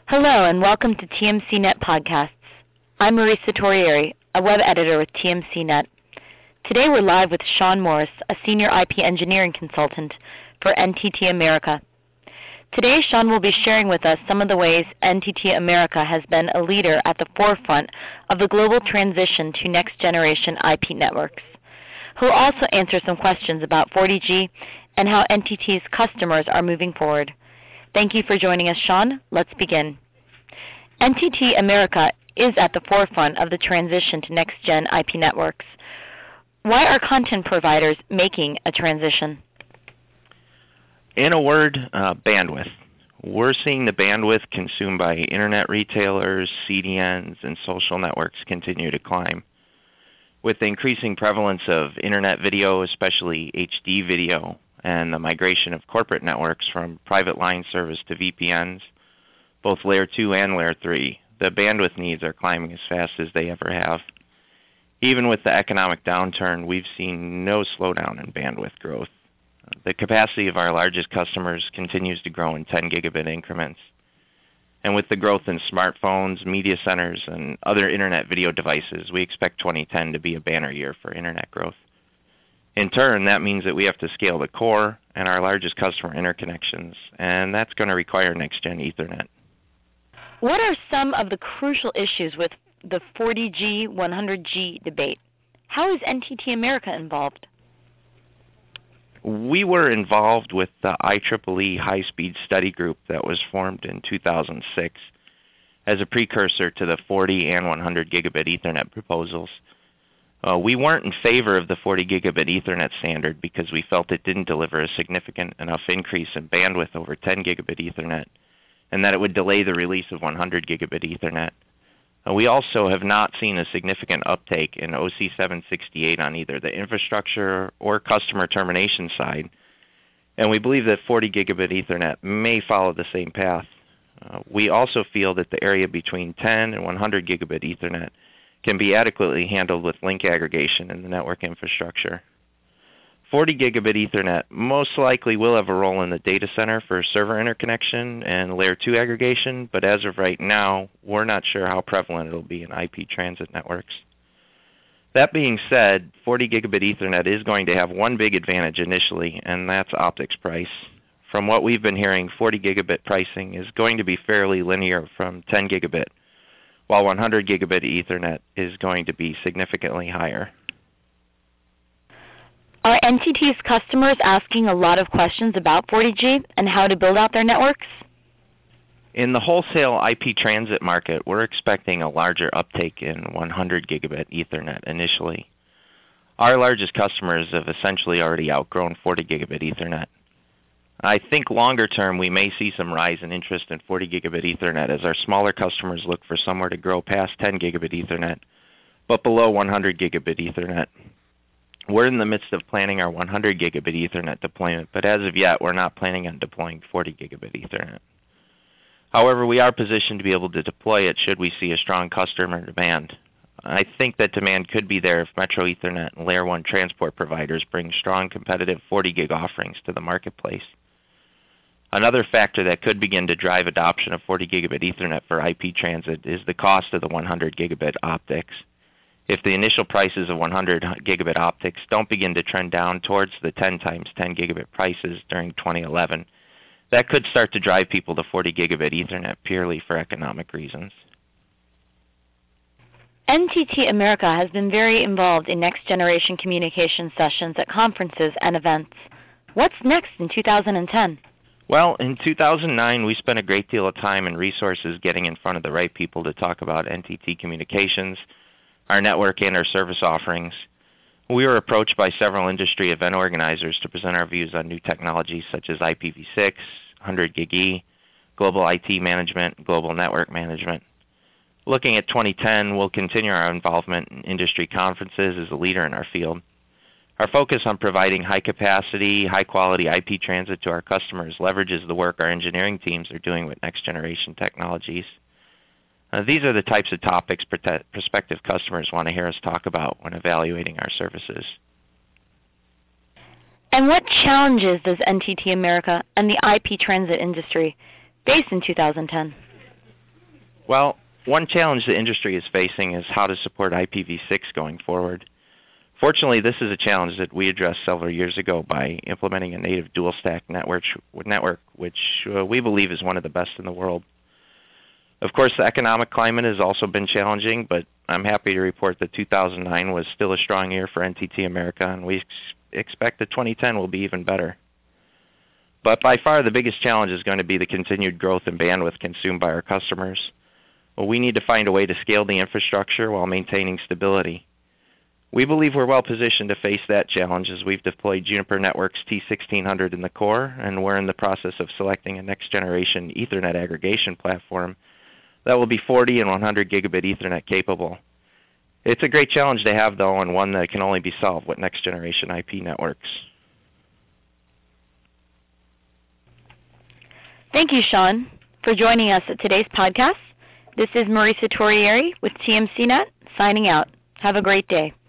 Hello and welcome to TMCnet Podcasts. I'm Marisa Torieri, a web editor with TMCnet. Today we're live with Sean Morris, a senior IP engineering consultant for NTT America. Today Sean will be sharing with us some of the ways NTT America has been a leader at the forefront of the global transition to next-generation IP networks. He'll also answer some questions about 40G and how NTT's customers are moving forward. Thank you for joining us, Sean. Let's begin. NTT America is at the forefront of the transition to next-gen IP networks. Why are content providers making a transition? In a word, bandwidth. We're seeing the bandwidth consumed by internet retailers, CDNs, and social networks continue to climb. With the increasing prevalence of internet video, especially HD video, and the migration of corporate networks from private line service to VPNs, both Layer 2 and Layer 3, the bandwidth needs are climbing as fast as they ever have. Even with the economic downturn, we've seen no slowdown in bandwidth growth. The capacity of our largest customers continues to grow in 10 gigabit increments. And with the growth in smartphones, media centers, and other internet video devices, we expect 2010 to be a banner year for internet growth. In turn, that means that we have to scale the core and our largest customer interconnections, and that's going to require next-gen Ethernet. What are some of the crucial issues with the 40G, 100G debate? How is NTT America involved? We were involved with the IEEE High-Speed Study Group that was formed in 2006 as a precursor to the 40 and 100 gigabit Ethernet proposals. We weren't in favor of the 40 gigabit Ethernet standard because we felt it didn't deliver a significant enough increase in bandwidth over 10 gigabit Ethernet, and that it would delay the release of 100 gigabit Ethernet. We also have not seen a significant uptake in OC 768 on either the infrastructure or customer termination side, and we believe that 40 gigabit Ethernet may follow the same path. We also feel that the area between 10 and 100 gigabit Ethernet can be adequately handled with link aggregation in the network infrastructure. 40 gigabit Ethernet most likely will have a role in the data center for server interconnection and Layer 2 aggregation, but as of right now, we're not sure how prevalent it will be in IP transit networks. That being said, 40 gigabit Ethernet is going to have one big advantage initially, and that's optics price. From what we've been hearing, 40 gigabit pricing is going to be fairly linear from 10 gigabit, while 100 gigabit Ethernet is going to be significantly higher. Are NTT's customers asking a lot of questions about 40G and how to build out their networks? In the wholesale IP transit market, we're expecting a larger uptake in 100 gigabit Ethernet initially. Our largest customers have essentially already outgrown 40 gigabit Ethernet. I think longer term we may see some rise in interest in 40 gigabit Ethernet as our smaller customers look for somewhere to grow past 10 gigabit Ethernet, but below 100 gigabit Ethernet. We're in the midst of planning our 100 gigabit Ethernet deployment, but as of yet we're not planning on deploying 40 gigabit Ethernet. However, we are positioned to be able to deploy it should we see a strong customer demand. I think that demand could be there if Metro Ethernet and Layer 1 transport providers bring strong competitive 40 gig offerings to the marketplace. Another factor that could begin to drive adoption of 40 gigabit Ethernet for IP transit is the cost of the 100 gigabit optics. If the initial prices of 100 gigabit optics don't begin to trend down towards the 10 times 10 gigabit prices during 2011, that could start to drive people to 40 gigabit Ethernet purely for economic reasons. NTT America has been very involved in next-generation communication sessions at conferences and events. What's next in 2010? Well, in 2009, we spent a great deal of time and resources getting in front of the right people to talk about NTT Communications, our network, and our service offerings. We were approached by several industry event organizers to present our views on new technologies such as IPv6, 100 gig E, global IT management, global network management. Looking at 2010, we'll continue our involvement in industry conferences as a leader in our field. Our focus on providing high-capacity, high-quality IP transit to our customers leverages the work our engineering teams are doing with next-generation technologies. These are the types of topics prospective customers want to hear us talk about when evaluating our services. And what challenges does NTT America and the IP transit industry face in 2010? Well, one challenge the industry is facing is how to support IPv6 going forward. Fortunately, this is a challenge that we addressed several years ago by implementing a native dual-stack network, which we believe is one of the best in the world. Of course, the economic climate has also been challenging, but I'm happy to report that 2009 was still a strong year for NTT America, and we expect that 2010 will be even better. But by far, the biggest challenge is going to be the continued growth in bandwidth consumed by our customers. Well, we need to find a way to scale the infrastructure while maintaining stability. We believe we're well positioned to face that challenge as we've deployed Juniper Networks T1600 in the core, and we're in the process of selecting a next-generation Ethernet aggregation platform that will be 40 and 100 gigabit Ethernet capable. It's a great challenge to have, though, and one that can only be solved with next-generation IP networks. Thank you, Sean, for joining us at today's podcast. This is Marisa Torrieri with TMCnet, signing out. Have a great day.